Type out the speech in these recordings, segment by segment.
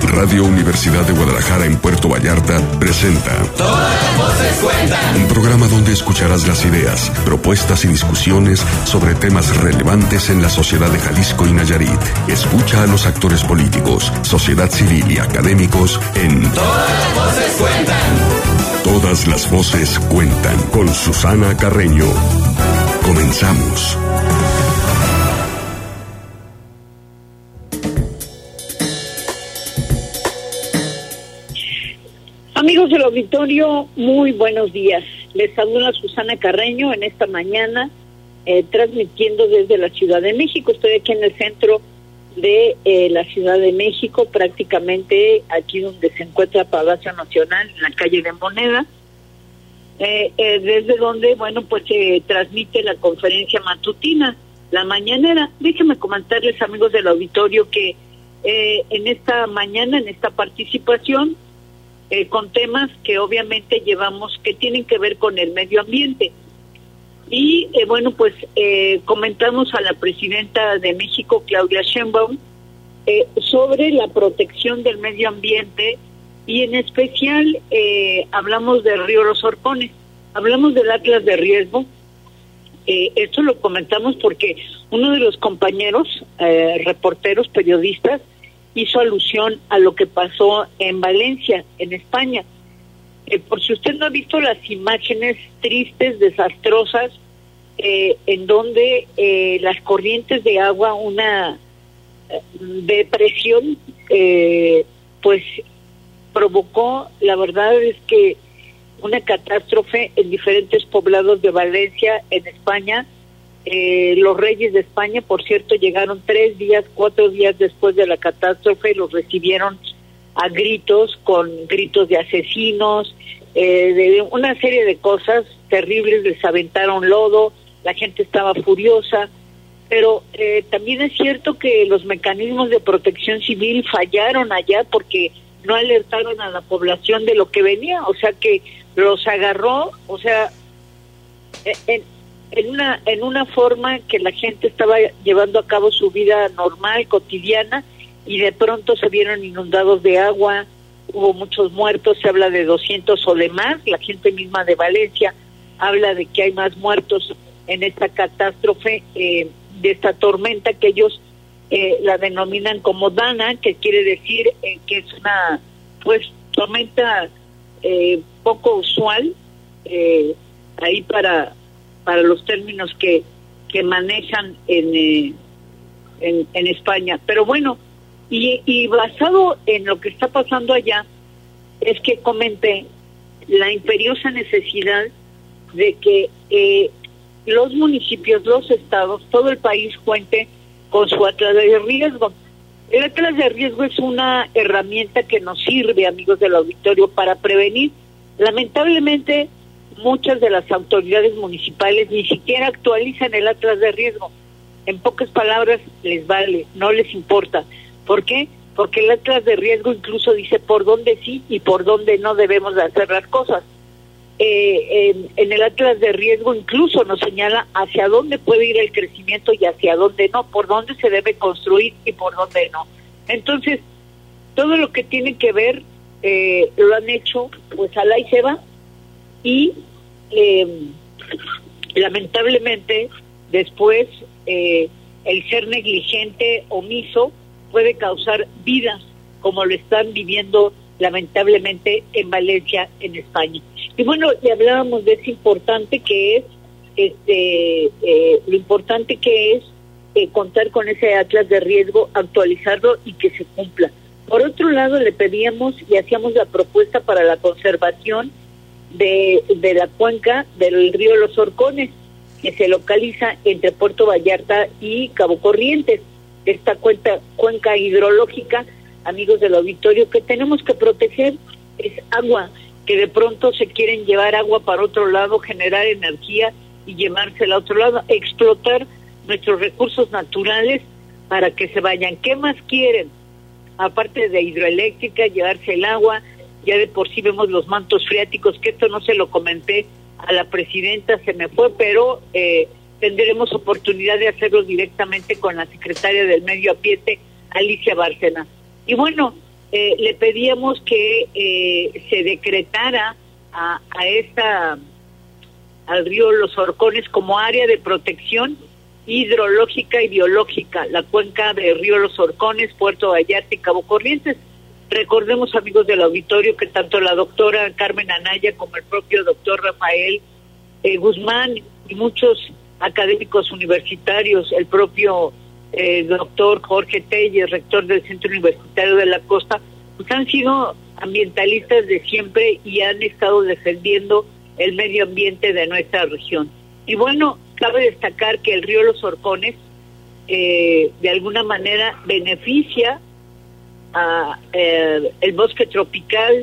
Radio Universidad de Guadalajara en Puerto Vallarta presenta Todas las voces cuentan. Un programa donde escucharás las ideas, propuestas y discusiones sobre temas relevantes en la sociedad de Jalisco y Nayarit. Escucha a los actores políticos, sociedad civil y académicos en Todas las voces cuentan. Todas las voces cuentan con Susana Carreño. Comenzamos. Amigos del auditorio, muy buenos días. Les saluda Susana Carreño en esta mañana, transmitiendo desde la Ciudad de México. Estoy aquí en el centro de la Ciudad de México, prácticamente aquí donde se encuentra Palacio Nacional, en la calle de Moneda, desde donde, pues se transmite la conferencia matutina, la mañanera. Déjenme comentarles, amigos del auditorio, que en esta mañana, en esta participación, con temas que obviamente llevamos que tienen que ver con el medio ambiente. Y comentamos a la presidenta de México, Claudia Sheinbaum, sobre la protección del medio ambiente y en especial hablamos del río Los Horcones, hablamos del Atlas de Riesgo. Esto lo comentamos porque uno de los compañeros, reporteros, periodistas, hizo alusión a lo que pasó en Valencia, en España. Por si usted no ha visto las imágenes tristes, desastrosas, en donde las corrientes de agua, una depresión, pues provocó, la verdad es que una catástrofe en diferentes poblados de Valencia, en España. Los reyes de España, por cierto, llegaron 4 días después de la catástrofe, los recibieron a gritos, con gritos de asesinos, de una serie de cosas terribles, les aventaron lodo, la gente estaba furiosa, pero también es cierto que los mecanismos de protección civil fallaron allá porque no alertaron a la población de lo que venía, o sea que los agarró, o sea, en una forma que la gente estaba llevando a cabo su vida normal, cotidiana, y de pronto se vieron inundados de agua, hubo muchos muertos, se habla de 200 o de más, la gente misma de Valencia habla de que hay más muertos en esta catástrofe, de esta tormenta que ellos la denominan como Dana, que quiere decir que es una tormenta poco usual, ahí para los términos que manejan en España. Pero bueno, y basado en lo que está pasando allá, es que comenté la imperiosa necesidad de que los municipios, los estados, todo el país cuente con su Atlas de Riesgo. El Atlas de Riesgo es una herramienta que nos sirve, amigos del auditorio, para prevenir. Lamentablemente, muchas de las autoridades municipales ni siquiera actualizan el Atlas de Riesgo. En pocas palabras, les vale, no les importa. ¿Por qué? Porque el Atlas de Riesgo incluso dice por dónde sí y por dónde no debemos de hacer las cosas. En el Atlas de Riesgo incluso nos señala hacia dónde puede ir el crecimiento y hacia dónde no, por dónde se debe construir y por dónde no. Entonces, todo lo que tiene que ver lo han hecho, pues alá y se va. Y lamentablemente después el ser negligente, omiso, puede causar vidas como lo están viviendo lamentablemente en Valencia, en España. Y bueno, le hablábamos de eso importante que es lo importante que es contar con ese Atlas de Riesgo, actualizarlo y que se cumpla. Por otro lado, le pedíamos y hacíamos la propuesta para la conservación de la cuenca del río Los Horcones, que se localiza entre Puerto Vallarta y Cabo Corrientes. Esta cuenca hidrológica, amigos del auditorio, que tenemos que proteger, es agua, que de pronto se quieren llevar agua para otro lado, generar energía y llevársela a otro lado, explotar nuestros recursos naturales para que se vayan. ¿Qué más quieren? Aparte de hidroeléctrica, llevarse el agua. Ya de por sí vemos los mantos freáticos, que esto no se lo comenté a la presidenta, se me fue, pero tendremos oportunidad de hacerlo directamente con la secretaria del Medio Ambiente, Alicia Bárcena. Y bueno, le pedíamos que se decretara al río Los Horcones como área de protección hidrológica y biológica, la cuenca del río Los Horcones, Puerto Vallarta y Cabo Corrientes. Recordemos, amigos del auditorio, que tanto la doctora Carmen Anaya como el propio doctor Rafael Guzmán y muchos académicos universitarios, el propio doctor Jorge Telles, rector del Centro Universitario de la Costa, pues han sido ambientalistas de siempre y han estado defendiendo el medio ambiente de nuestra región. Y bueno, cabe destacar que el río Los Horcones de alguna manera beneficia el bosque tropical,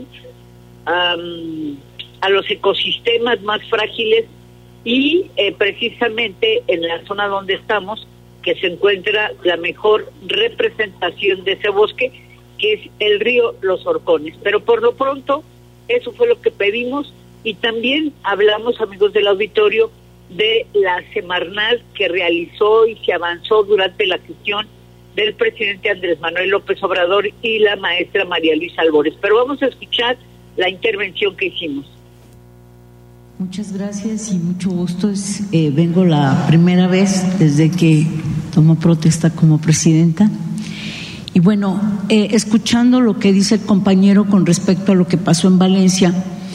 a los ecosistemas más frágiles y precisamente en la zona donde estamos, que se encuentra la mejor representación de ese bosque, que es el río Los Horcones. Pero por lo pronto, eso fue lo que pedimos, y también hablamos, amigos del auditorio, de la Semarnat que realizó y se avanzó durante la gestión del presidente Andrés Manuel López Obrador y la maestra María Luisa Albores. Pero vamos a escuchar la intervención que hicimos. Muchas gracias y mucho gusto. Vengo la primera vez desde que tomo protesta como presidenta. Y bueno, escuchando lo que dice el compañero con respecto a lo que pasó en Valencia,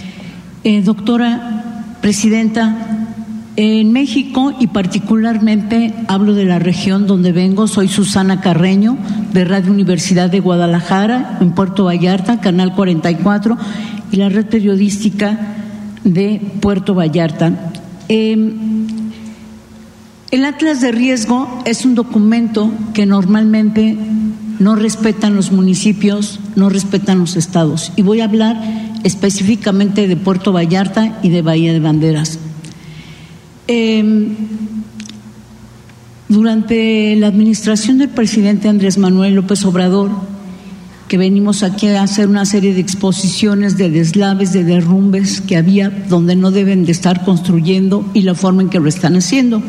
doctora presidenta, en México y particularmente hablo de la región donde vengo, soy Susana Carreño de Radio Universidad de Guadalajara en Puerto Vallarta, Canal 44 y la red periodística de Puerto Vallarta. El Atlas de Riesgo es un documento que normalmente no respetan los municipios, no respetan los estados, y voy a hablar específicamente de Puerto Vallarta y de Bahía de Banderas. Durante la administración del presidente Andrés Manuel López Obrador, que venimos aquí a hacer una serie de exposiciones de deslaves, de derrumbes que había donde no deben de estar construyendo y la forma en que lo están haciendo.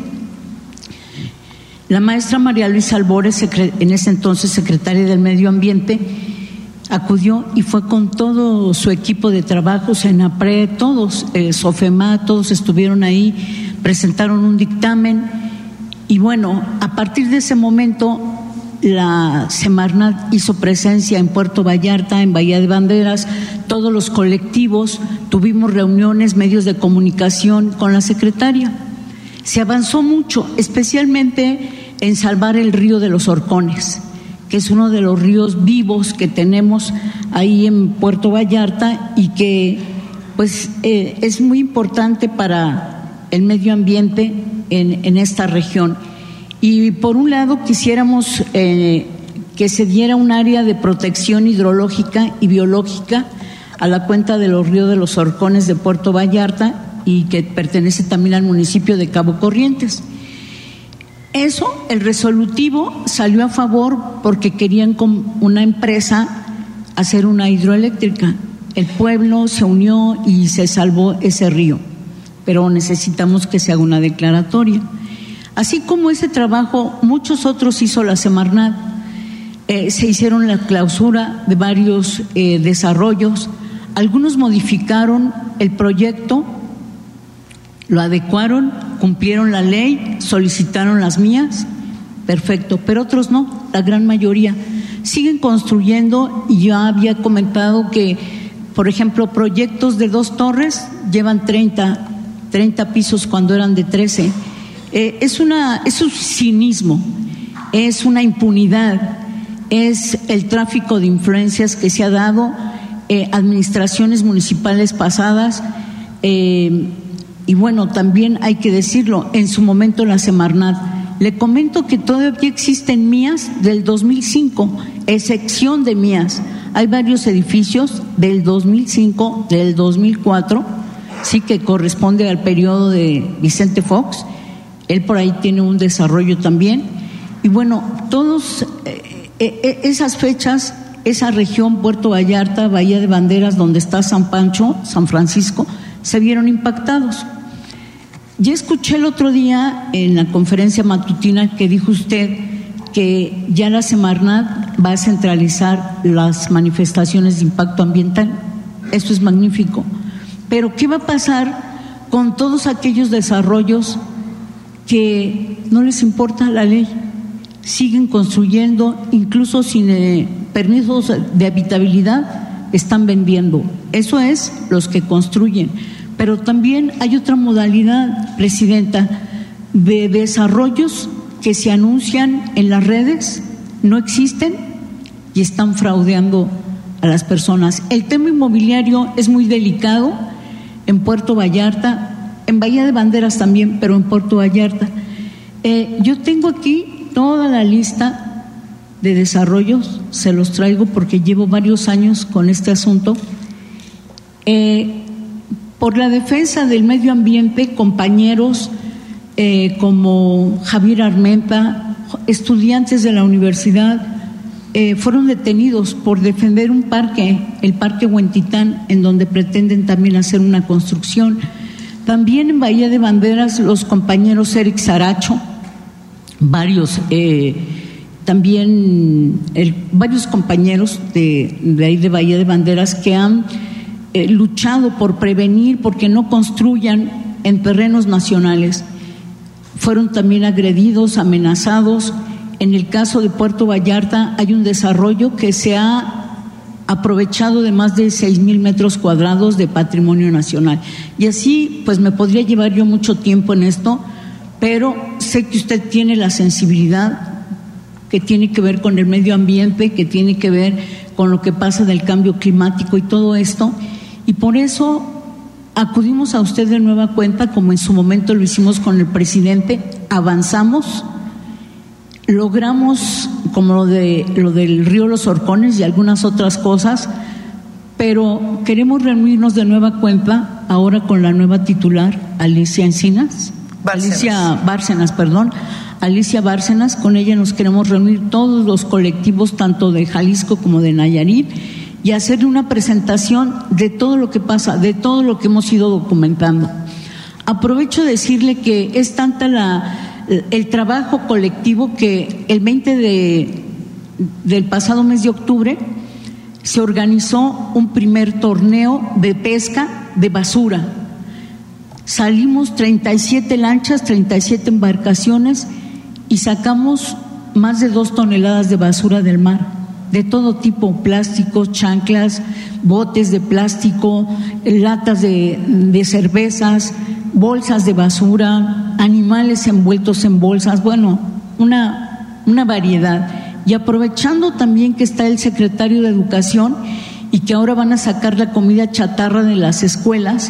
La maestra María Luisa Albores, en ese entonces secretaria del Medio Ambiente, acudió y fue con todo su equipo de trabajo, Senapred, todos, Sofema, todos estuvieron ahí, presentaron un dictamen y bueno, a partir de ese momento la Semarnat hizo presencia en Puerto Vallarta, en Bahía de Banderas, todos los colectivos, tuvimos reuniones, medios de comunicación con la secretaria. Se avanzó mucho, especialmente en salvar el río de los Horcones, que es uno de los ríos vivos que tenemos ahí en Puerto Vallarta y que pues es muy importante para el medio ambiente en esta región. Y por un lado quisiéramos que se diera un área de protección hidrológica y biológica a la cuenca de los ríos de los Horcones de Puerto Vallarta y que pertenece también al municipio de Cabo Corrientes. Eso, el resolutivo salió a favor porque querían con una empresa hacer una hidroeléctrica. El pueblo se unió y se salvó ese río, pero necesitamos que se haga una declaratoria. Así como ese trabajo, muchos otros hizo la Semarnat. Se hicieron la clausura de varios desarrollos. Algunos modificaron el proyecto, lo adecuaron, cumplieron la ley, solicitaron las mías, perfecto, pero otros no, la gran mayoría. Siguen construyendo y yo había comentado que, por ejemplo, proyectos de 2 torres llevan 30 pisos cuando eran de 13. Es un cinismo, es una impunidad, es el tráfico de influencias que se ha dado, administraciones municipales pasadas, y bueno, también hay que decirlo, en su momento la Semarnat. Le comento que todavía existen mías del 2005, excepción de mías. Hay varios edificios del 2005, del 2004, sí, que corresponde al periodo de Vicente Fox. Él por ahí tiene un desarrollo también. Y bueno, todos esas fechas, esa región, Puerto Vallarta, Bahía de Banderas, donde está San Pancho, San Francisco, se vieron impactados. Ya escuché el otro día en la conferencia matutina que dijo usted que ya la Semarnat va a centralizar las manifestaciones de impacto ambiental. Esto es magnífico. Pero ¿qué va a pasar con todos aquellos desarrollos que no les importa la ley? Siguen construyendo, incluso sin permisos de habitabilidad, están vendiendo. Eso es los que construyen. Pero también hay otra modalidad, Presidenta, de desarrollos que se anuncian en las redes, no existen y están fraudeando a las personas. El tema inmobiliario es muy delicado en Puerto Vallarta, en Bahía de Banderas también, pero en Puerto Vallarta. Yo tengo aquí toda la lista de desarrollos, se los traigo porque llevo varios años con este asunto. Por la defensa del medio ambiente, compañeros como Javier Armenta, estudiantes de la universidad, fueron detenidos por defender un parque, el Parque Huentitán, en donde pretenden también hacer una construcción. También en Bahía de Banderas, los compañeros Eric Saracho, varios compañeros de ahí de Bahía de Banderas que han luchado por prevenir, porque no construyan en terrenos nacionales. Fueron también agredidos, amenazados. En el caso de Puerto Vallarta hay un desarrollo que se ha aprovechado de más de 6,000 metros cuadrados de patrimonio nacional. Y así, pues me podría llevar yo mucho tiempo en esto, pero sé que usted tiene la sensibilidad que tiene que ver con el medio ambiente, que tiene que ver con lo que pasa del cambio climático y todo esto, y por eso acudimos a usted de nueva cuenta, como en su momento lo hicimos con el presidente, avanzamos, logramos como lo del río Los Horcones y algunas otras cosas, pero queremos reunirnos de nueva cuenta ahora con la nueva titular, Alicia Bárcenas. Con ella nos queremos reunir todos los colectivos, tanto de Jalisco como de Nayarit, y hacerle una presentación de todo lo que pasa, de todo lo que hemos ido documentando. Aprovecho de decirle que es tanta el trabajo colectivo que el 20 del pasado mes de octubre se organizó un primer torneo de pesca de basura. Salimos 37 lanchas, 37 embarcaciones y sacamos más de 2 toneladas de basura del mar, de todo tipo, plásticos, chanclas, botes de plástico, latas de cervezas, bolsas de basura, animales envueltos en bolsas, bueno, una variedad. Y aprovechando también que está el secretario de Educación y que ahora van a sacar la comida chatarra de las escuelas,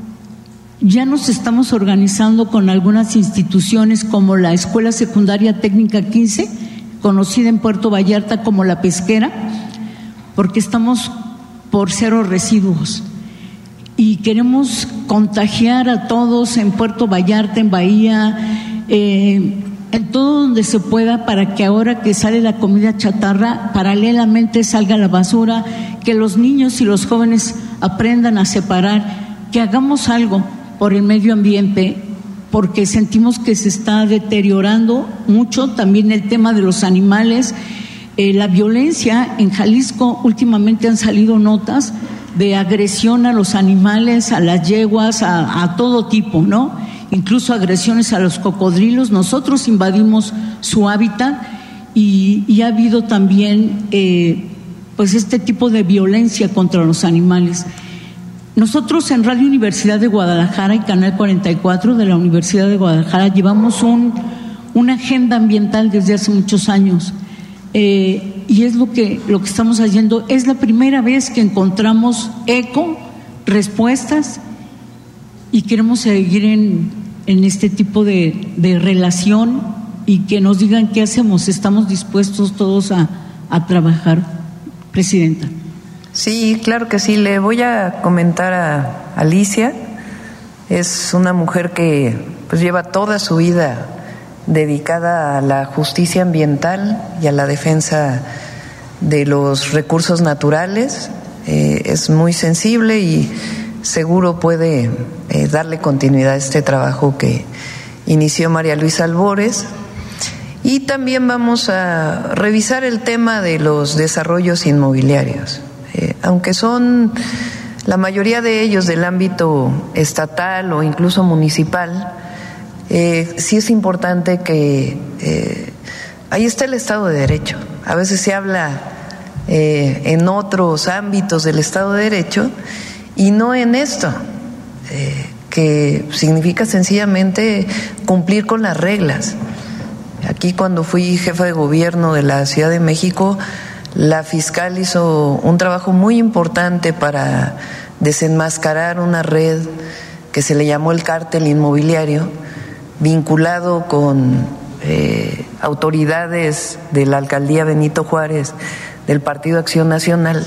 ya nos estamos organizando con algunas instituciones como la Escuela Secundaria Técnica 15, conocida en Puerto Vallarta como La Pesquera, porque estamos por 0 residuos y queremos contagiar a todos en Puerto Vallarta, en Bahía, en todo donde se pueda, para que ahora que sale la comida chatarra, paralelamente salga la basura, que los niños y los jóvenes aprendan a separar, que hagamos algo por el medio ambiente, porque sentimos que se está deteriorando mucho también el tema de los animales, la violencia. En Jalisco últimamente han salido notas de agresión a los animales, a las yeguas, a todo tipo, ¿no? Incluso agresiones a los cocodrilos. Nosotros invadimos su hábitat y ha habido también pues este tipo de violencia contra los animales. Nosotros en Radio Universidad de Guadalajara y Canal 44 de la Universidad de Guadalajara llevamos una agenda ambiental desde hace muchos años, y es lo que estamos haciendo. Es la primera vez que encontramos respuestas, y queremos seguir en este tipo de relación y que nos digan qué hacemos. Estamos dispuestos todos a trabajar, Presidenta. Sí, claro que sí. Le voy a comentar a Alicia. Es una mujer que pues lleva toda su vida dedicada a la justicia ambiental y a la defensa de los recursos naturales. Es muy sensible y seguro puede darle continuidad a este trabajo que inició María Luisa Albores. Y también vamos a revisar el tema de los desarrollos inmobiliarios, aunque son la mayoría de ellos del ámbito estatal o incluso municipal. Sí es importante que ahí está el Estado de Derecho. A veces se habla en otros ámbitos del Estado de Derecho y no en esto, que significa sencillamente cumplir con las reglas. Aquí, cuando fui jefa de gobierno de la Ciudad de México, la fiscal hizo un trabajo muy importante para desenmascarar una red que se le llamó el cártel inmobiliario, vinculado con autoridades de la alcaldía Benito Juárez, del Partido Acción Nacional.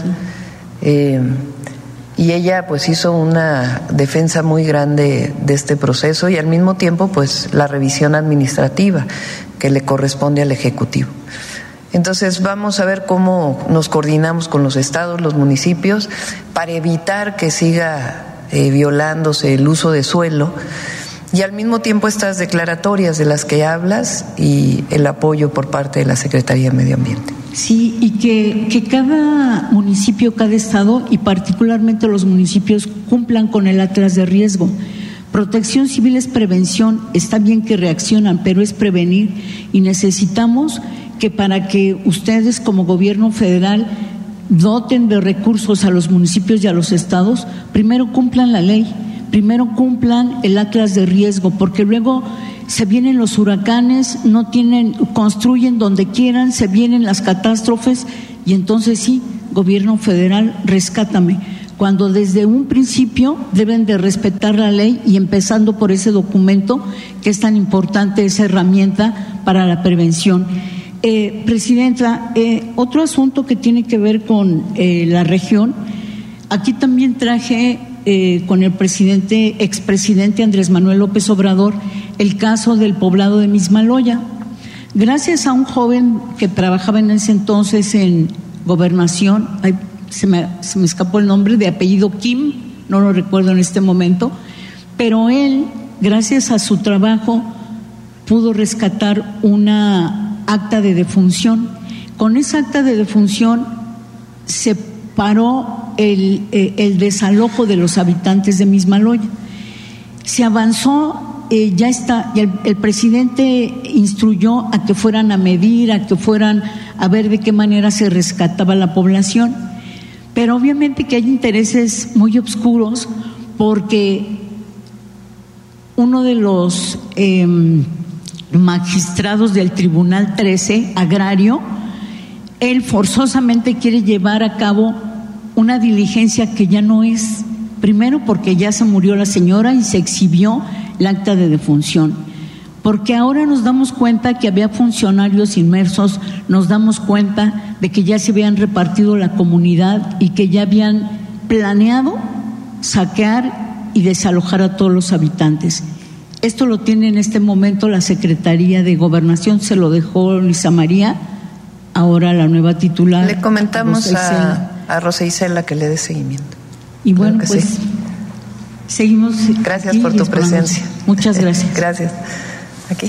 Y ella pues hizo una defensa muy grande de este proceso y al mismo tiempo pues la revisión administrativa que le corresponde al Ejecutivo. Entonces vamos a ver cómo nos coordinamos con los estados, los municipios, para evitar que siga violándose el uso de suelo y al mismo tiempo estas declaratorias de las que hablas y el apoyo por parte de la Secretaría de Medio Ambiente. Sí, y que cada municipio, cada estado y particularmente los municipios cumplan con el atlas de riesgo. Protección civil es prevención, está bien que reaccionan, pero es prevenir y necesitamos que para que ustedes como gobierno federal doten de recursos a los municipios y a los estados, primero cumplan la ley, primero cumplan el atlas de riesgo, porque luego se vienen los huracanes, construyen donde quieran, se vienen las catástrofes y entonces sí, gobierno federal, rescátame. Cuando desde un principio deben de respetar la ley y empezando por ese documento que es tan importante, esa herramienta para la prevención. Presidenta, otro asunto que tiene que ver con la región, aquí también traje con el expresidente Andrés Manuel López Obrador el caso del poblado de Mismaloya. Gracias a un joven que trabajaba en ese entonces en Gobernación, se me escapó el nombre, de apellido Kim, no lo recuerdo en este momento, pero él, gracias a su trabajo, pudo rescatar una acta de defunción. Con esa acta de defunción se paró el desalojo de los habitantes de Mismaloya. Se avanzó, ya está, el presidente instruyó a que fueran a medir, a que fueran a ver de qué manera se rescataba la población. Pero obviamente que hay intereses muy oscuros porque uno de los magistrados del Tribunal 13 Agrario, él forzosamente quiere llevar a cabo una diligencia que ya no es, primero porque ya se murió la señora y se exhibió el acta de defunción. Porque ahora nos damos cuenta que había funcionarios inmersos, nos damos cuenta de que ya se habían repartido la comunidad y que ya habían planeado saquear y desalojar a todos los habitantes. Esto lo tiene en este momento la Secretaría de Gobernación, se lo dejó Luisa María, ahora la nueva titular. Le comentamos a Rosa Isela que le dé seguimiento. Y bueno, pues sí. Seguimos. Gracias por tu presencia. Muchas gracias. Gracias. Aquí.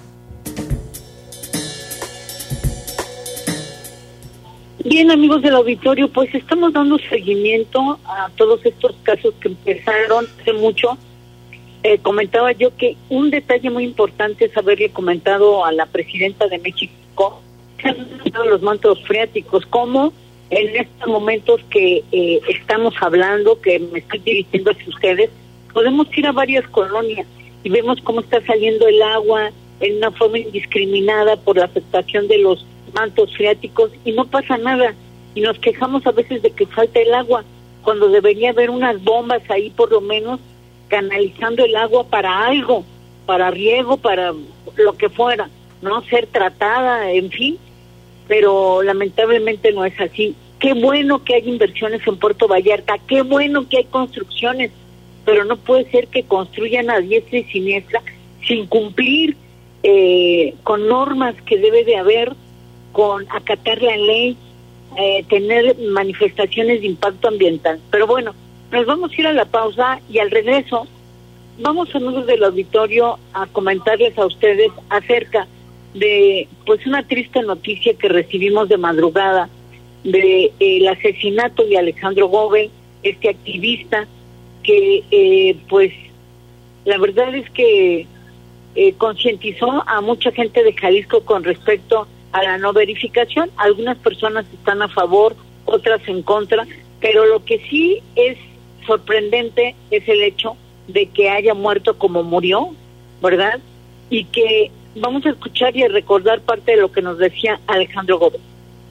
Bien, amigos del auditorio, pues estamos dando seguimiento a todos estos casos que empezaron hace mucho. Comentaba yo que un detalle muy importante es haberle comentado a la presidenta de México los mantos freáticos, como en estos momentos que estamos hablando, que me estoy dirigiendo hacia ustedes, podemos ir a varias colonias y vemos cómo está saliendo el agua en una forma indiscriminada por la afectación de los mantos freáticos y no pasa nada, y nos quejamos a veces de que falta el agua, cuando debería haber unas bombas ahí por lo menos canalizando el agua para algo, para riego, para lo que fuera, no ser tratada, en fin, pero lamentablemente no es así. Qué bueno que hay inversiones en Puerto Vallarta, qué bueno que hay construcciones, pero no puede ser que construyan a diestra y siniestra sin cumplir con normas que debe de haber, con acatar la ley, tener manifestaciones de impacto ambiental. Pero bueno, nos vamos a ir a la pausa y al regreso vamos, amigos del auditorio, a comentarles a ustedes acerca de pues una triste noticia que recibimos de madrugada de el asesinato de Alejandro Gobel, este activista que pues la verdad es que concientizó a mucha gente de Jalisco con respecto a la no verificación. Algunas personas están a favor, otras en contra, pero lo que sí es sorprendente es el hecho de que haya muerto como murió, ¿verdad? Y que vamos a escuchar y a recordar parte de lo que nos decía Alejandro Gobel.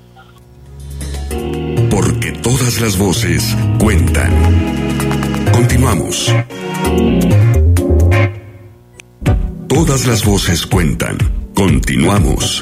Porque todas las voces cuentan. Continuamos. Todas las voces cuentan. Continuamos.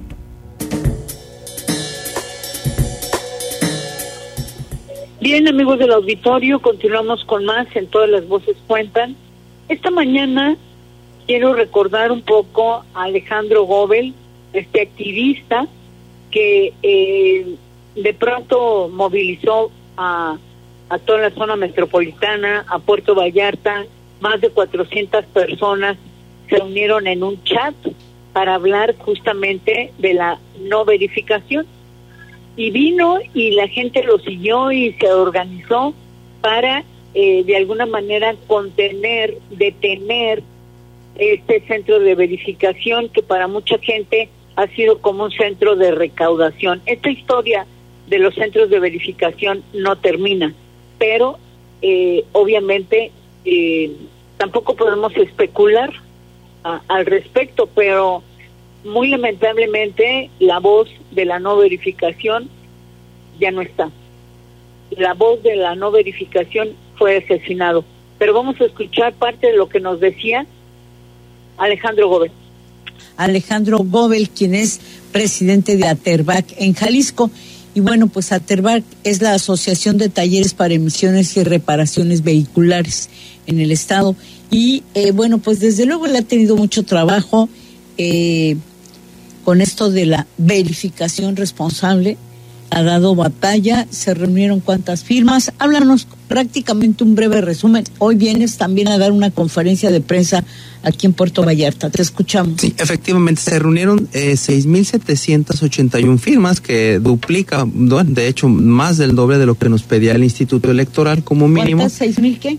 Bien, amigos del auditorio, continuamos con más en Todas las voces cuentan. Esta mañana quiero recordar un poco a Alejandro Gobel, este activista que de pronto movilizó a toda la zona metropolitana, a Puerto Vallarta. Más de 400 personas se unieron en un chat para hablar justamente de la no verificación. Y vino y la gente lo siguió y se organizó para de alguna manera contener, detener este centro de verificación que para mucha gente ha sido como un centro de recaudación. Esta historia de los centros de verificación no termina, pero obviamente tampoco podemos especular al respecto, pero muy lamentablemente la voz de la no verificación ya no está. La voz de la no verificación fue asesinado. Pero vamos a escuchar parte de lo que nos decía Alejandro Gobel. Alejandro Gobel, quien es presidente de Aterbac en Jalisco. Y bueno, pues Aterbac es la Asociación de Talleres para Emisiones y Reparaciones Vehiculares en el estado. Y bueno, pues desde luego él ha tenido mucho trabajo con esto de la verificación responsable, ha dado batalla. Se reunieron cuántas firmas. Háblanos prácticamente un breve resumen. Hoy vienes también a dar una conferencia de prensa aquí en Puerto Vallarta. Te escuchamos. Sí, efectivamente, se reunieron 6,781 firmas, que duplica, de hecho, más del doble de lo que nos pedía el Instituto Electoral como mínimo. ¿Cuántas? ¿6,000 qué?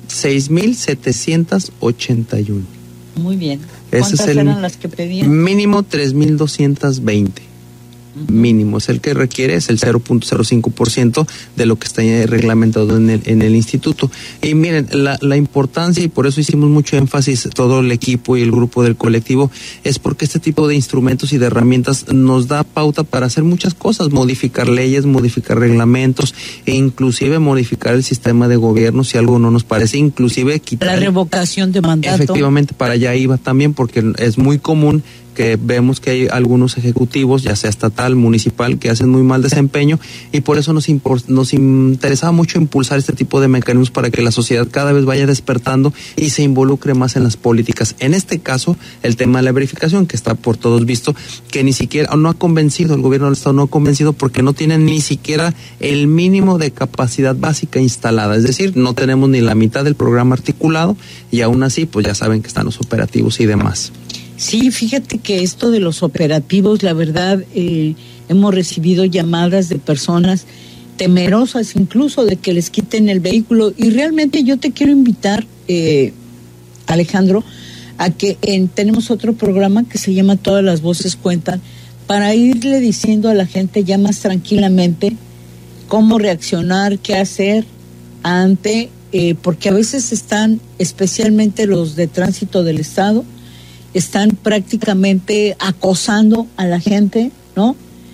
6,781. Muy bien. ¿Cuántas eran las que pedían? Mínimo 3,220. Mínimo, es el que requiere, es el 0.05% de lo que está reglamentado en el instituto. Y miren, la importancia, y por eso hicimos mucho énfasis todo el equipo y el grupo del colectivo, es porque este tipo de instrumentos y de herramientas nos da pauta para hacer muchas cosas: modificar leyes, modificar reglamentos, e inclusive modificar el sistema de gobierno si algo no nos parece, inclusive quitar la revocación de mandato. Efectivamente, para allá iba también, porque es muy común que vemos que hay algunos ejecutivos, ya sea estatal, municipal, que hacen muy mal desempeño, y por eso nos interesaba mucho impulsar este tipo de mecanismos para que la sociedad cada vez vaya despertando y se involucre más en las políticas. En este caso, el tema de la verificación, que está por todos visto, que ni siquiera no ha convencido, el gobierno del estado no ha convencido, porque no tienen ni siquiera el mínimo de capacidad básica instalada, es decir, no tenemos ni la mitad del programa articulado, y aún así, pues ya saben que están los operativos y demás. Sí, fíjate que esto de los operativos, la verdad, hemos recibido llamadas de personas temerosas incluso de que les quiten el vehículo, y realmente yo te quiero invitar, Alejandro, a que tenemos otro programa que se llama Todas las Voces Cuentan, para irle diciendo a la gente ya más tranquilamente cómo reaccionar, qué hacer ante, porque a veces están, especialmente los de tránsito del estado, están prácticamente acosando a la gente, ¿no?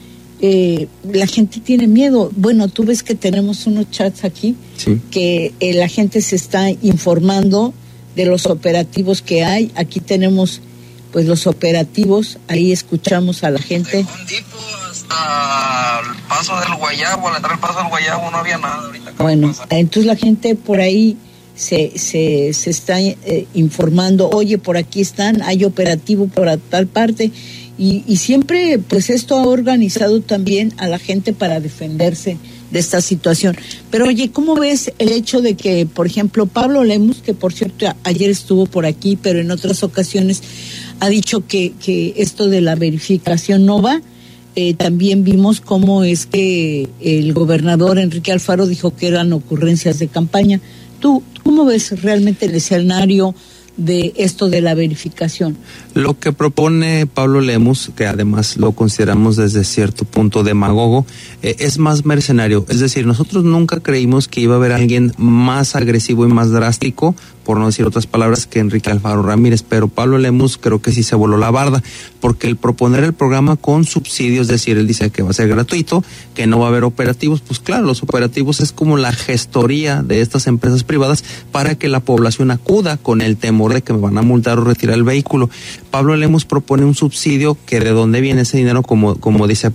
La gente tiene miedo. Bueno, tú ves que tenemos unos chats aquí, sí, que la gente se está informando de los operativos que hay. Aquí tenemos pues los operativos, ahí escuchamos a la gente. Un tipo hasta el paso del Guayabo, al entrar el paso del Guayabo no había nada. Ahorita bueno, entonces la gente por ahí se está informando, oye, por aquí están, hay operativo por tal parte, y siempre pues esto ha organizado también a la gente para defenderse de esta situación. Pero oye, ¿cómo ves el hecho de que, por ejemplo, Pablo Lemus, que por cierto ayer estuvo por aquí, pero en otras ocasiones ha dicho que esto de la verificación no va. También vimos cómo es que el gobernador Enrique Alfaro dijo que eran ocurrencias de campaña. ¿Tú cómo ves realmente el escenario de esto de la verificación? Lo que propone Pablo Lemus, que además lo consideramos desde cierto punto demagogo, es más mercenario. Es decir, nosotros nunca creímos que iba a haber alguien más agresivo y más drástico, por no decir otras palabras, que Enrique Alfaro Ramírez, pero Pablo Lemus creo que sí se voló la barda, porque el proponer el programa con subsidios, es decir, él dice que va a ser gratuito, que no va a haber operativos, pues claro, los operativos es como la gestoría de estas empresas privadas para que la población acuda con el temor de que me van a multar o retirar el vehículo. Pablo Lemus propone un subsidio que de dónde viene ese dinero, como dice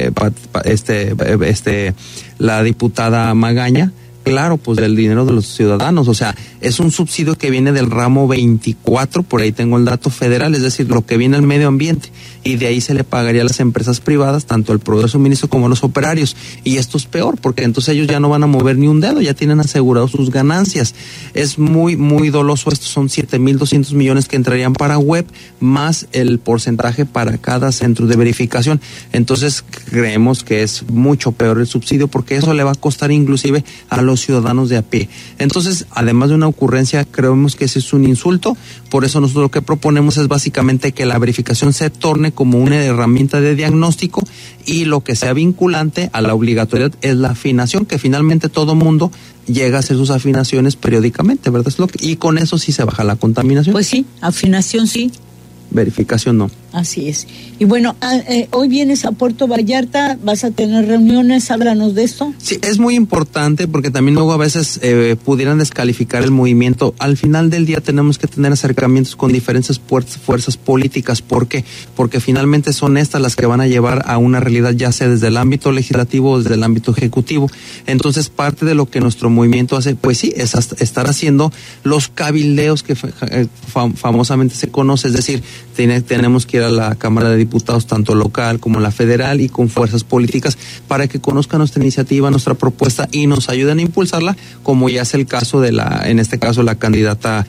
la diputada Magaña. Claro, pues del dinero de los ciudadanos, o sea, es un subsidio que viene del ramo 24, por ahí tengo el dato federal, es decir, lo que viene al medio ambiente, y de ahí se le pagaría a las empresas privadas, tanto el proveedor de suministro como a los operarios, y esto es peor, porque entonces ellos ya no van a mover ni un dedo, ya tienen asegurados sus ganancias. Es muy, muy doloso, estos son 7,200 millones que entrarían para web, más el porcentaje para cada centro de verificación. Entonces creemos que es mucho peor el subsidio, porque eso le va a costar inclusive a los ciudadanos de a pie. Entonces, además de una ocurrencia, creemos que ese es un insulto. Por eso nosotros lo que proponemos es básicamente que la verificación se torne como una herramienta de diagnóstico, y lo que sea vinculante a la obligatoriedad es la afinación, que finalmente todo mundo llega a hacer sus afinaciones periódicamente, ¿verdad? Y con eso sí se baja la contaminación. Pues sí, afinación sí. Verificación no. Así es. Y bueno, hoy vienes a Puerto Vallarta, vas a tener reuniones, háblanos de esto. Sí, es muy importante, porque también luego a veces pudieran descalificar el movimiento. Al final del día tenemos que tener acercamientos con diferentes fuerzas políticas. ¿Por qué? Porque finalmente son estas las que van a llevar a una realidad, ya sea desde el ámbito legislativo o desde el ámbito ejecutivo. Entonces, parte de lo que nuestro movimiento hace, pues sí, es estar haciendo los cabildeos que famosamente se conoce, es decir, tenemos que ir a la Cámara de Diputados, tanto local como la federal, y con fuerzas políticas, para que conozcan nuestra iniciativa, nuestra propuesta, y nos ayuden a impulsarla, como ya es el caso en este caso, la candidata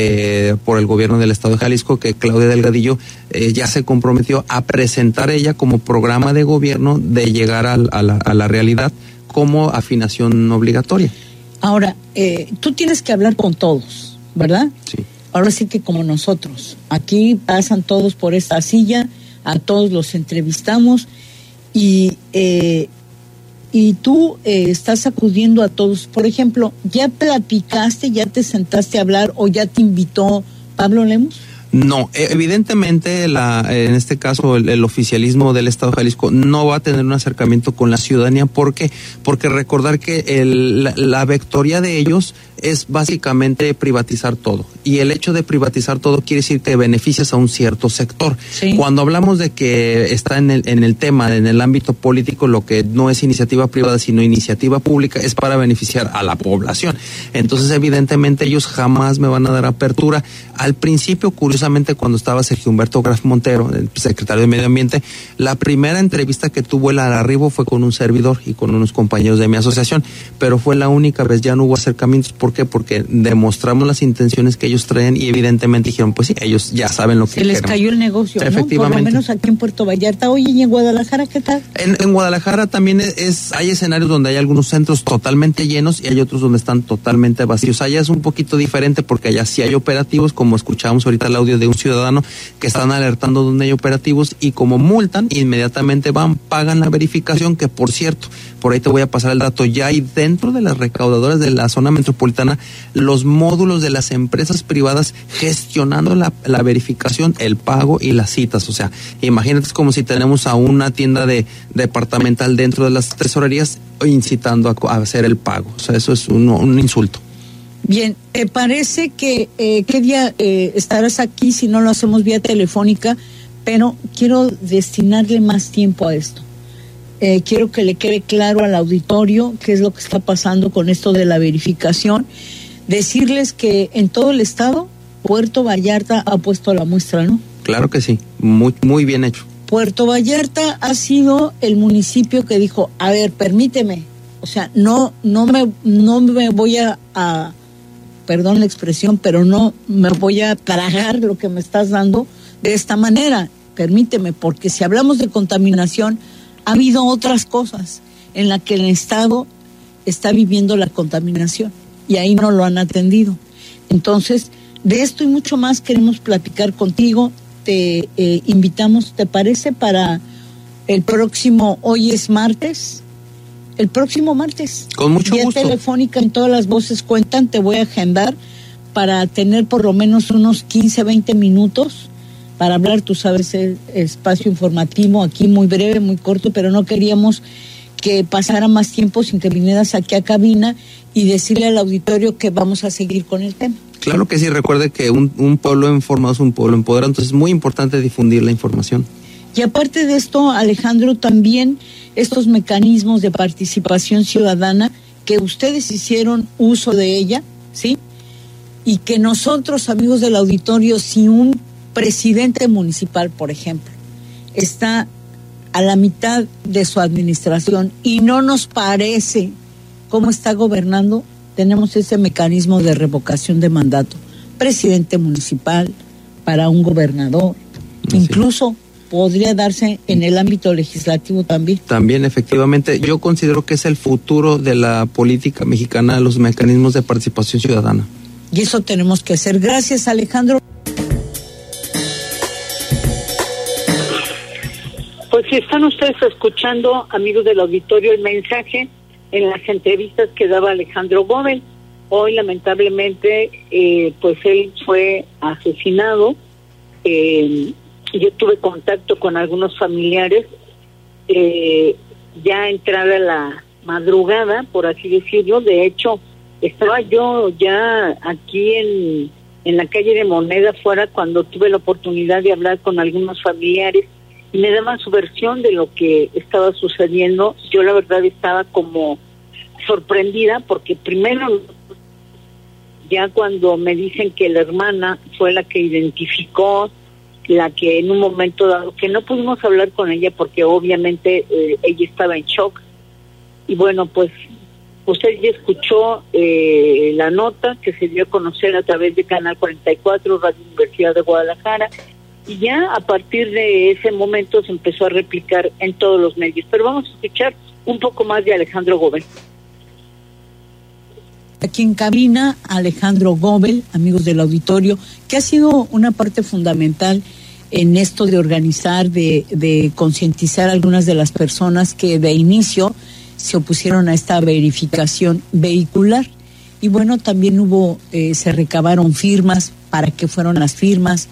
por el gobierno del estado de Jalisco, que Claudia Delgadillo ya se comprometió a presentar ella como programa de gobierno de llegar a la realidad como afinación obligatoria. Ahora, tú tienes que hablar con todos, ¿verdad? Sí. Ahora sí que como nosotros, aquí pasan todos por esta silla, a todos los entrevistamos, y tú estás acudiendo a todos. Por ejemplo, ¿ya platicaste, ya te sentaste a hablar o ya te invitó Pablo Lemus? No, evidentemente en este caso el oficialismo del Estado de Jalisco no va a tener un acercamiento con la ciudadanía. ¿Por qué? Porque recordar que la vectoría de ellos es básicamente privatizar todo, y el hecho de privatizar todo quiere decir que beneficias a un cierto sector. Sí. Cuando hablamos de que está en el tema, en el ámbito político, lo que no es iniciativa privada sino iniciativa pública, es para beneficiar a la población. Entonces evidentemente ellos jamás me van a dar apertura. Al principio, curiosamente, cuando estaba Sergio Humberto Graf Montero, el secretario de Medio Ambiente, la primera entrevista que tuvo el arribo fue con un servidor y con unos compañeros de mi asociación, pero fue la única vez, ya no hubo acercamientos. ¿Por qué? Porque demostramos las intenciones que ellos traen, y evidentemente dijeron, pues sí, ellos ya saben lo que se les queremos. cayó el negocio, ¿no? Efectivamente. Por lo menos aquí en Puerto Vallarta. Oye, ¿y en Guadalajara qué tal? En Guadalajara también hay escenarios donde hay algunos centros totalmente llenos y hay otros donde están totalmente vacíos. Allá es un poquito diferente, porque allá sí hay operativos, como escuchábamos ahorita el audio de un ciudadano que están alertando donde hay operativos, y como multan, inmediatamente pagan la verificación, que por cierto, por ahí te voy a pasar el dato, ya hay dentro de las recaudadoras de la zona metropolitana los módulos de las empresas privadas gestionando la verificación, el pago y las citas. O sea, imagínate, es como si tenemos a una tienda departamental dentro de las tesorerías incitando a hacer el pago. O sea, eso es un insulto. Bien, parece que qué día estarás aquí, si no lo hacemos vía telefónica, pero quiero destinarle más tiempo a esto. Quiero que le quede claro al auditorio qué es lo que está pasando con esto de la verificación. Decirles que en todo el estado, Puerto Vallarta ha puesto la muestra, ¿no? Claro que sí, muy, muy bien hecho. Puerto Vallarta ha sido el municipio que dijo, a ver, permíteme, o sea, no me voy a perdón la expresión, pero no me voy a tragar lo que me estás dando de esta manera, permíteme, porque si hablamos de contaminación, ha habido otras cosas en las que el Estado está viviendo la contaminación y ahí no lo han atendido. Entonces, de esto y mucho más queremos platicar contigo. Te invitamos, ¿te parece? Para el próximo, hoy es martes, el próximo martes. Con mucho gusto. Vía telefónica en Todas las Voces Cuentan, te voy a agendar para tener por lo menos unos 15, 20 minutos para hablar. Tú sabes, el espacio informativo aquí muy breve, muy corto, pero no queríamos que pasara más tiempo sin que vinieras aquí a cabina y decirle al auditorio que vamos a seguir con el tema. Claro que sí, recuerde que un pueblo informado es un pueblo empoderado, entonces es muy importante difundir la información. Y aparte de esto, Alejandro, también estos mecanismos de participación ciudadana que ustedes hicieron uso de ella, ¿sí? Y que nosotros, amigos del auditorio, si un presidente municipal, por ejemplo, está a la mitad de su administración y no nos parece cómo está gobernando, tenemos ese mecanismo de revocación de mandato. Presidente municipal, para un gobernador, sí. Incluso podría darse en el ámbito legislativo también. También, efectivamente, yo considero que es el futuro de la política mexicana, los mecanismos de participación ciudadana. Y eso tenemos que hacer. Gracias, Alejandro. Pues si están ustedes escuchando, amigos del auditorio, el mensaje en las entrevistas que daba Alejandro Gómez. Hoy, lamentablemente, pues él fue asesinado. Yo tuve contacto con algunos familiares, ya entrada la madrugada, por así decirlo. De hecho, estaba yo ya aquí en la calle de Moneda afuera cuando tuve la oportunidad de hablar con algunos familiares y me daban su versión de lo que estaba sucediendo. Yo la verdad estaba como sorprendida porque primero, ya cuando me dicen que la hermana fue la que identificó, la que en un momento dado, que no pudimos hablar con ella porque obviamente ella estaba en shock. Y bueno, pues usted ya escuchó la nota que se dio a conocer a través de Canal 44, Radio Universidad de Guadalajara, y ya a partir de ese momento se empezó a replicar en todos los medios. Pero vamos a escuchar un poco más de Alejandro Gómez. Aquí en cabina, Alejandro Gómez, amigos del auditorio, que ha sido una parte fundamental en esto de organizar, de concientizar a algunas de las personas que de inicio se opusieron a esta verificación vehicular. Y bueno, también se recabaron firmas. ¿Para qué fueron las firmas?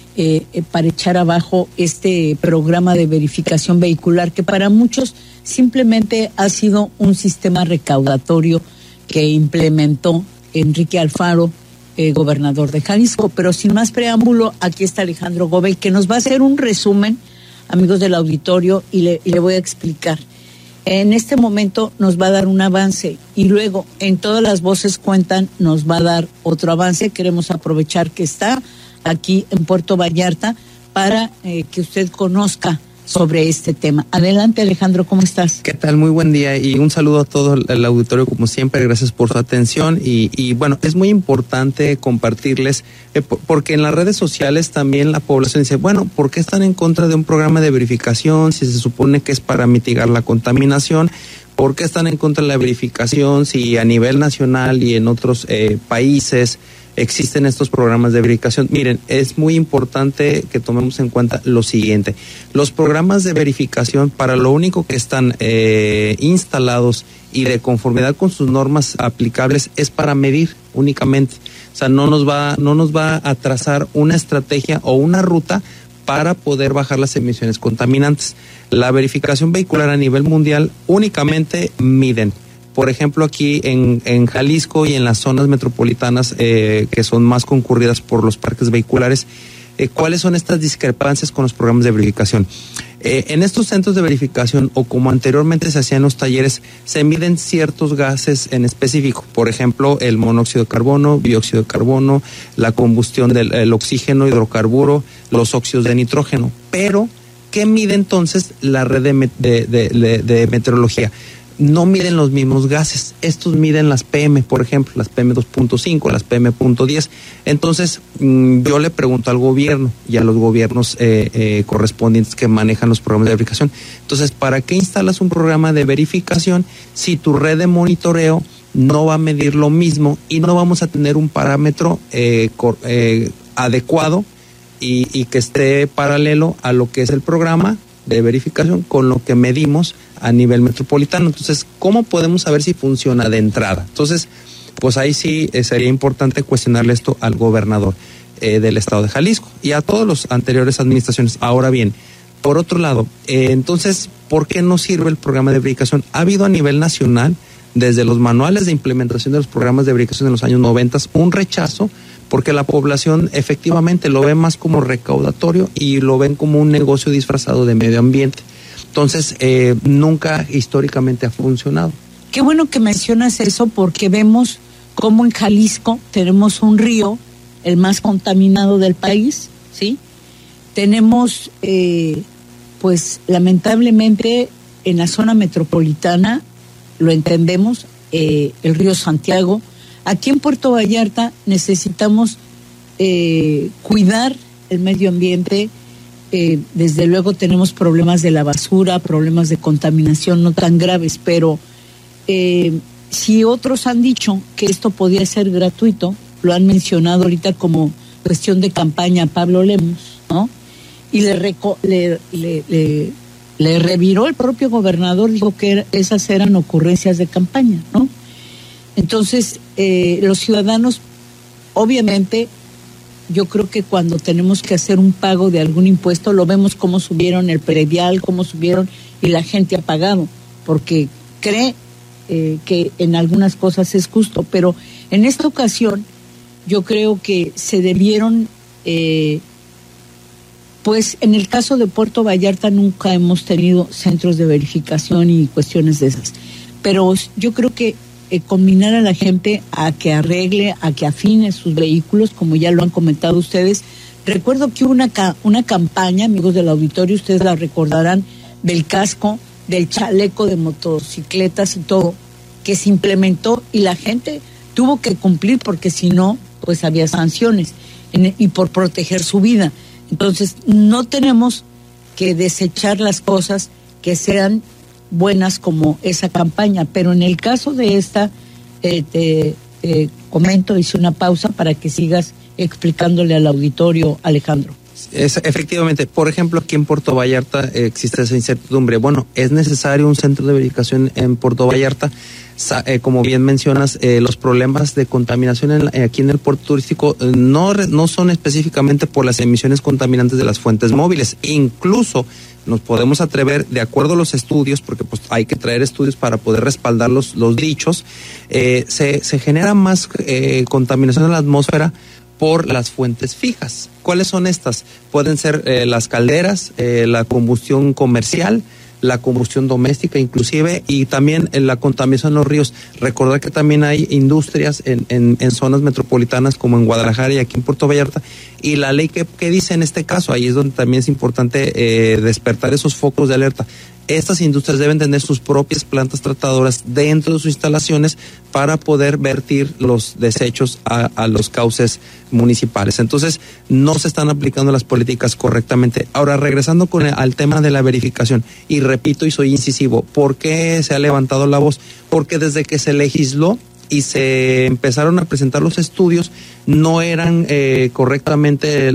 Para echar abajo este programa de verificación vehicular, que para muchos simplemente ha sido un sistema recaudatorio que implementó Enrique Alfaro, gobernador de Jalisco. Pero sin más preámbulo, aquí está Alejandro Gómez, que nos va a hacer un resumen, amigos del auditorio, y le voy a explicar. En este momento nos va a dar un avance y luego en Todas las Voces Cuentan nos va a dar otro avance. Queremos aprovechar que está aquí en Puerto Vallarta para que usted conozca sobre este tema. Adelante, Alejandro, ¿cómo estás? ¿Qué tal? Muy buen día y un saludo a todo el auditorio, como siempre. Gracias por su atención y bueno, es muy importante compartirles, porque en las redes sociales también la población dice, bueno, ¿por qué están en contra de un programa de verificación si se supone que es para mitigar la contaminación? ¿Por qué están en contra de la verificación si a nivel nacional y en otros países existen estos programas de verificación? Miren, es muy importante que tomemos en cuenta lo siguiente. Los programas de verificación, para lo único que están instalados y de conformidad con sus normas aplicables, es para medir únicamente. O sea, no nos va a trazar una estrategia o una ruta para poder bajar las emisiones contaminantes. La verificación vehicular a nivel mundial únicamente miden. Por ejemplo, aquí en Jalisco y en las zonas metropolitanas que son más concurridas por los parques vehiculares, ¿cuáles son estas discrepancias con los programas de verificación? En estos centros de verificación, o como anteriormente se hacía en los talleres, se miden ciertos gases en específico. Por ejemplo, el monóxido de carbono, dióxido de carbono, la combustión del oxígeno, hidrocarburo, los óxidos de nitrógeno. Pero, ¿qué mide entonces la red de meteorología? no miden los mismos gases. Estos miden las PM, por ejemplo, las PM 2.5, las PM 10. Entonces, yo le pregunto al gobierno y a los gobiernos correspondientes que manejan los programas de verificación. Entonces, ¿para qué instalas un programa de verificación si tu red de monitoreo no va a medir lo mismo y no vamos a tener un parámetro adecuado y que esté paralelo a lo que es el programa de verificación con lo que medimos a nivel metropolitano? Entonces, ¿cómo podemos saber si funciona de entrada? Entonces, pues ahí sí sería importante cuestionarle esto al gobernador del estado de Jalisco y a todos los anteriores administraciones. Ahora bien, por otro lado, entonces, ¿por qué no sirve el programa de verificación? Ha habido a nivel nacional, desde los manuales de implementación de los programas de verificación en los años 90, un rechazo, porque la población efectivamente lo ve más como recaudatorio y lo ven como un negocio disfrazado de medio ambiente. Entonces, nunca históricamente ha funcionado. Qué bueno que mencionas eso, porque vemos cómo en Jalisco tenemos un río, el más contaminado del país, ¿sí? Tenemos, pues lamentablemente, en la zona metropolitana, lo entendemos, el río Santiago. Aquí en Puerto Vallarta necesitamos cuidar el medio ambiente. Desde luego tenemos problemas de la basura, problemas de contaminación no tan graves, pero si otros han dicho que esto podía ser gratuito, lo han mencionado ahorita como cuestión de campaña a Pablo Lemos, ¿no? Y le reviró el propio gobernador, dijo que esas eran ocurrencias de campaña, ¿no? Entonces, los ciudadanos, obviamente, yo creo que cuando tenemos que hacer un pago de algún impuesto, lo vemos cómo subieron el predial, cómo subieron, y la gente ha pagado, porque cree que en algunas cosas es justo, pero en esta ocasión yo creo que se debieron, pues en el caso de Puerto Vallarta nunca hemos tenido centros de verificación y cuestiones de esas, pero yo creo que combinar a la gente a que arregle, a que afine sus vehículos, como ya lo han comentado ustedes. Recuerdo que hubo una campaña, amigos del auditorio, ustedes la recordarán, del casco, del chaleco de motocicletas y todo, que se implementó y la gente tuvo que cumplir porque si no, pues había sanciones y por proteger su vida. Entonces, no tenemos que desechar las cosas que sean buenas como esa campaña, pero en el caso de esta, te comento, hice una pausa para que sigas explicándole al auditorio, Alejandro. Efectivamente, por ejemplo, aquí en Puerto Vallarta existe esa incertidumbre. Bueno, ¿es necesario un centro de verificación en Puerto Vallarta? Como bien mencionas, los problemas de contaminación aquí en el puerto turístico no son específicamente por las emisiones contaminantes de las fuentes móviles. Incluso nos podemos atrever, de acuerdo a los estudios, porque pues hay que traer estudios para poder respaldar los dichos, se genera más contaminación en la atmósfera por las fuentes fijas. ¿Cuáles son estas? Pueden ser las calderas, la combustión comercial, la combustión doméstica inclusive, y también la contaminación en los ríos. Recordar que también hay industrias en zonas metropolitanas como en Guadalajara y aquí en Puerto Vallarta, y la ley que dice en este caso, ahí es donde también es importante despertar esos focos de alerta. Estas industrias deben tener sus propias plantas tratadoras dentro de sus instalaciones para poder vertir los desechos a los cauces municipales. Entonces, no se están aplicando las políticas correctamente. Ahora, regresando al tema de la verificación, y repito y soy incisivo, ¿por qué se ha levantado la voz? Porque desde que se legisló y se empezaron a presentar los estudios, no eran correctamente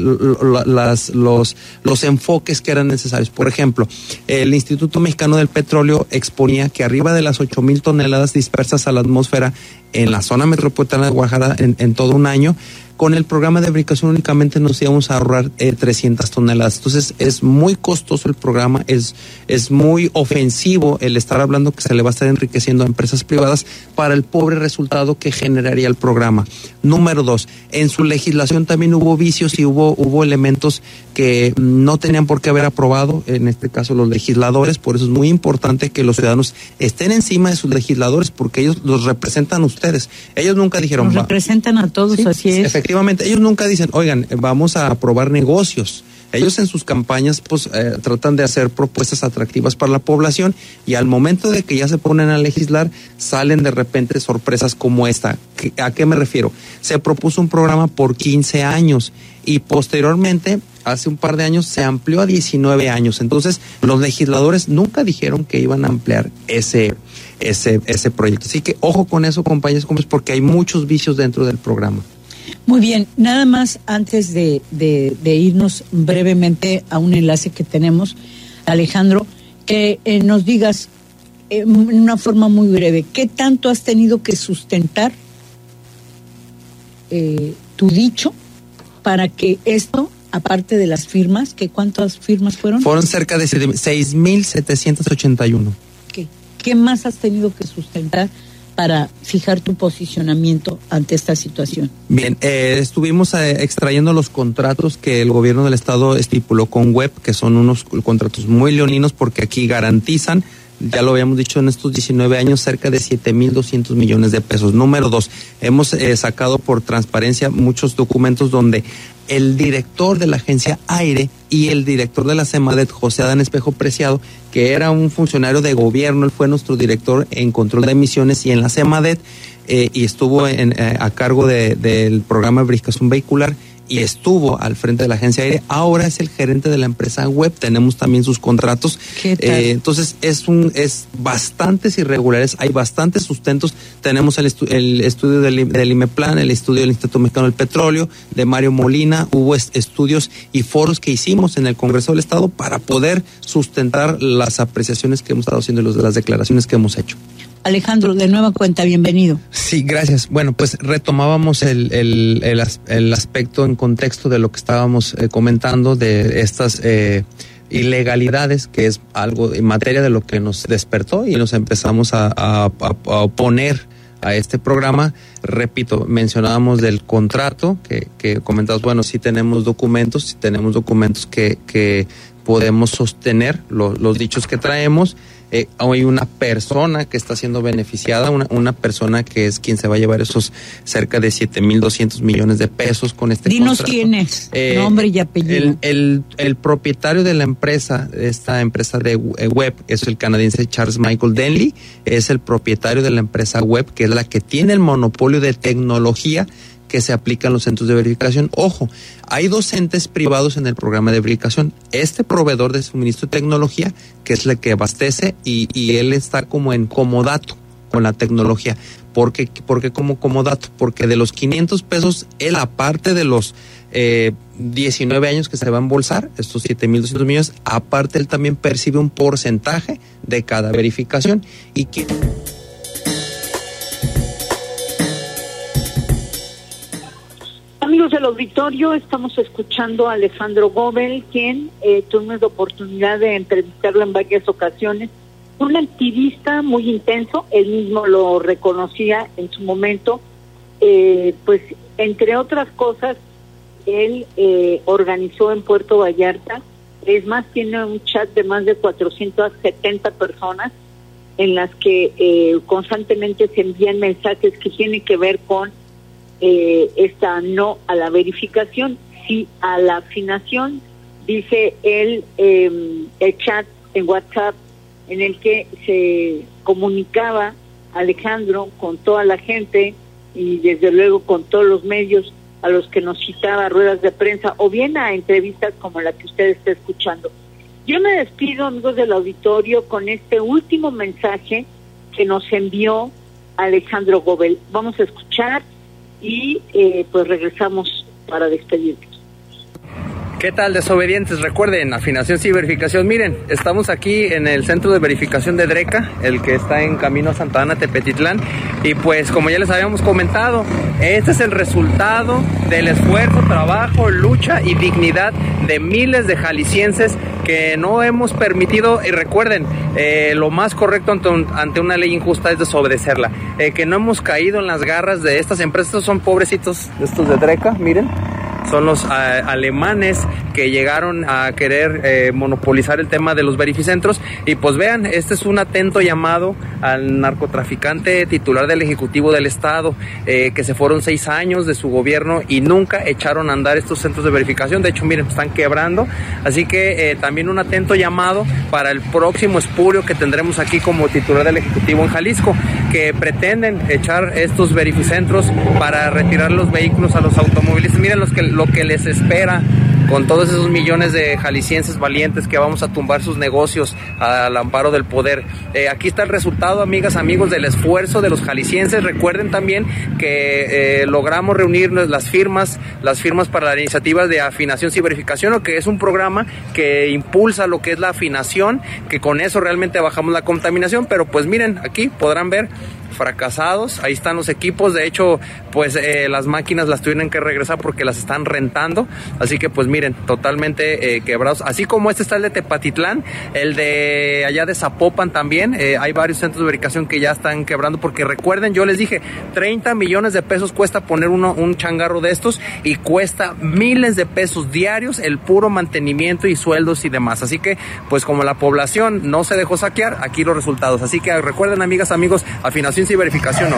los enfoques que eran necesarios. Por ejemplo, el Instituto Mexicano del Petróleo exponía que arriba de las 8,000 toneladas dispersas a la atmósfera en la zona metropolitana de Guadalajara en todo un año, con el programa de verificación únicamente nos íbamos a ahorrar 300 toneladas. Entonces es muy costoso el programa, es muy ofensivo el estar hablando que se le va a estar enriqueciendo a empresas privadas para el pobre resultado que generaría el programa. Número 2, en su legislación también hubo vicios y hubo elementos que no tenían por qué haber aprobado, en este caso los legisladores. Por eso es muy importante que los ciudadanos estén encima de sus legisladores, porque ellos los representan a ustedes. Ellos nunca dijeron... Nos representan a todos, ¿sí? Así es. Efectivamente, ellos nunca dicen, oigan, vamos a aprobar negocios. Ellos en sus campañas pues tratan de hacer propuestas atractivas para la población, y al momento de que ya se ponen a legislar salen de repente sorpresas como esta. ¿A qué me refiero? Se propuso un programa por 15 años y posteriormente, hace un par de años, se amplió a 19 años. Entonces, los legisladores nunca dijeron que iban a ampliar ese proyecto. Así que ojo con eso, compañeros, porque hay muchos vicios dentro del programa. Muy bien, nada más antes de irnos brevemente a un enlace que tenemos, Alejandro, que nos digas en una forma muy breve, ¿qué tanto has tenido que sustentar tu dicho para que esto, aparte de las firmas, que cuántas firmas fueron? Fueron cerca de 6,781. ¿Qué más has tenido que sustentar para fijar tu posicionamiento ante esta situación? Bien, estuvimos extrayendo los contratos que el gobierno del estado estipuló con Web, que son unos contratos muy leoninos porque aquí garantizan, ya lo habíamos dicho, en estos 19 años, cerca de 7,200 millones de pesos. Número 2, hemos sacado por transparencia muchos documentos donde el director de la agencia Aire y el director de la CEMADET, José Adán Espejo Preciado, que era un funcionario de gobierno, él fue nuestro director en control de emisiones y en la CEMADET, y estuvo a cargo del programa de verificación vehicular, y estuvo al frente de la agencia Aire. Ahora es el gerente de la empresa Web. Tenemos también sus contratos. Entonces es bastantes irregulares, hay bastantes sustentos. Tenemos el estudio del IMEPLAN, el estudio del Instituto Mexicano del Petróleo, de Mario Molina. Hubo estudios y foros que hicimos en el Congreso del Estado para poder sustentar las apreciaciones que hemos estado haciendo y las declaraciones que hemos hecho. Alejandro, de nueva cuenta, bienvenido. Sí, gracias. Bueno, pues retomábamos el aspecto en contexto de lo que estábamos comentando de estas ilegalidades, que es algo en materia de lo que nos despertó y nos empezamos a oponer a este programa. Repito, mencionábamos del contrato que comentabas, bueno, sí tenemos documentos que podemos sostener los dichos que traemos. Hay una persona que está siendo beneficiada, una persona que es quien se va a llevar esos cerca de 7,200 millones de pesos con este Dinos contrato. quién es, nombre y apellido. El propietario de la empresa, esta empresa de Web, es el canadiense Charles Michael Denley, es el propietario de la empresa Web, que es la que tiene el monopolio de tecnología que se aplican los centros de verificación. Ojo, hay 2 entes privados en el programa de verificación. Este proveedor de suministro de tecnología, que es el que abastece, y él está como en comodato con la tecnología. ¿Por qué como comodato? Porque de los 500 pesos, él, aparte de los 19 años que se va a embolsar, estos 7,200 millones, aparte él también percibe un porcentaje de cada verificación. Y que... Amigos del auditorio, estamos escuchando a Alejandro Gobel, quien tuvimos la oportunidad de entrevistarlo en varias ocasiones. Un activista muy intenso, él mismo lo reconocía en su momento. Pues entre otras cosas, él organizó en Puerto Vallarta, es más, tiene un chat de más de 470 personas en las que constantemente se envían mensajes que tienen que ver con esta no a la verificación, sí a la afinación. Dice él, el chat en WhatsApp en el que se comunicaba Alejandro con toda la gente y desde luego con todos los medios a los que nos citaba a ruedas de prensa o bien a entrevistas como la que usted está escuchando. Yo me despido, amigos del auditorio, con este último mensaje que nos envió Alejandro Gobel. Vamos a escuchar y pues regresamos para despedirnos. ¿Qué tal, desobedientes? Recuerden, afinación y verificación. Miren, estamos aquí en el centro de verificación de DRECA, el que está en camino a Santa Ana, Tepetitlán, y pues como ya les habíamos comentado, este es el resultado del esfuerzo, trabajo, lucha y dignidad de miles de jaliscienses que no hemos permitido, y recuerden, lo más correcto ante una ley injusta es desobedecerla, que no hemos caído en las garras de estas empresas. Estos son pobrecitos, estos de DRECA, miren. Son los alemanes que llegaron a querer monopolizar el tema de los verificentros. Y pues vean, este es un atento llamado al narcotraficante titular del Ejecutivo del Estado, que se fueron 6 años de su gobierno y nunca echaron a andar estos centros de verificación. De hecho, miren, están quebrando. Así que también un atento llamado para el próximo espurio que tendremos aquí como titular del Ejecutivo en Jalisco, que pretenden echar estos verificentros para retirar los vehículos a los automovilistas. Miren lo que les espera con todos esos millones de jaliscienses valientes que vamos a tumbar sus negocios al amparo del poder. Aquí está el resultado, amigas, amigos, del esfuerzo de los jaliscienses. Recuerden también que logramos reunir las firmas para la iniciativa de afinación y verificación, o que es un programa que impulsa lo que es la afinación, que con eso realmente bajamos la contaminación. Pero pues miren, aquí podrán ver fracasados, ahí están los equipos. De hecho, pues las máquinas las tuvieron que regresar porque las están rentando, así que pues miren, totalmente quebrados, así como este está el de Tepatitlán, el de allá de Zapopan también. Hay varios centros de verificación que ya están quebrando, porque recuerden, yo les dije, 30 millones de pesos cuesta poner un changarro de estos, y cuesta miles de pesos diarios el puro mantenimiento y sueldos y demás. Así que pues como la población no se dejó saquear, aquí los resultados. Así que recuerden, amigas, amigos, afinación y verificación no.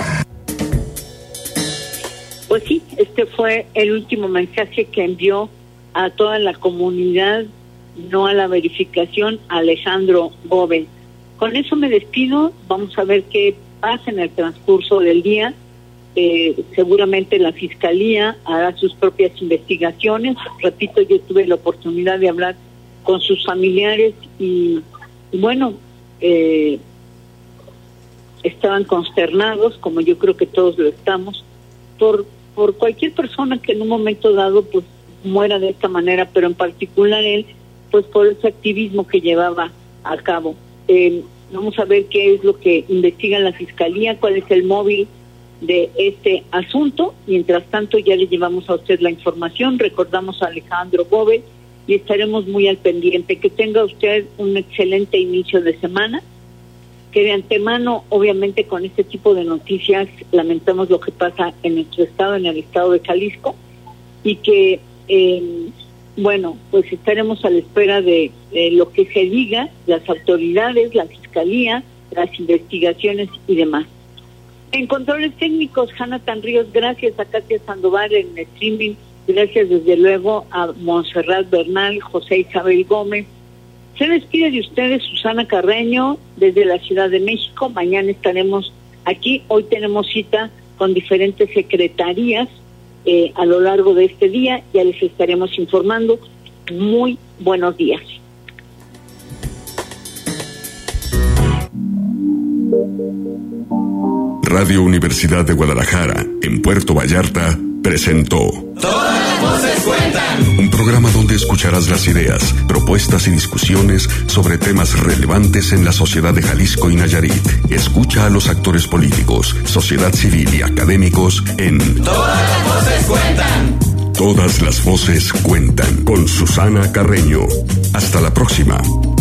Pues sí, este fue el último mensaje que envió a toda la comunidad no a la verificación, Alejandro Gómez. Con eso me despido. Vamos a ver qué pasa en el transcurso del día. Seguramente la Fiscalía hará sus propias investigaciones. Repito, yo tuve la oportunidad de hablar con sus familiares y bueno, estaban consternados, como yo creo que todos lo estamos, por cualquier persona que en un momento dado pues muera de esta manera, pero en particular él, pues por ese activismo que llevaba a cabo. Vamos a ver qué es lo que investiga la Fiscalía, cuál es el móvil de este asunto. Mientras tanto, ya le llevamos a usted la información, recordamos a Alejandro Gómez y estaremos muy al pendiente. Que tenga usted un excelente inicio de semana. Que de antemano, obviamente, con este tipo de noticias lamentamos lo que pasa en nuestro estado, en el estado de Jalisco, y que, bueno, pues estaremos a la espera de lo que se diga, las autoridades, la Fiscalía, las investigaciones y demás. En controles técnicos, Jonathan Ríos, gracias a Katia Sandoval en streaming, gracias desde luego a Montserrat Bernal, José Isabel Gómez. Se despide de ustedes Susana Carreño desde la Ciudad de México. Mañana estaremos aquí. Hoy tenemos cita con diferentes secretarías a lo largo de este día. Ya les estaremos informando. Muy buenos días. Radio Universidad de Guadalajara, en Puerto Vallarta, presentó Todas las voces cuentan. Un programa donde escucharás las ideas, propuestas y discusiones sobre temas relevantes en la sociedad de Jalisco y Nayarit. Escucha a los actores políticos, sociedad civil y académicos en Todas las voces cuentan. Todas las voces cuentan con Susana Carreño. Hasta la próxima.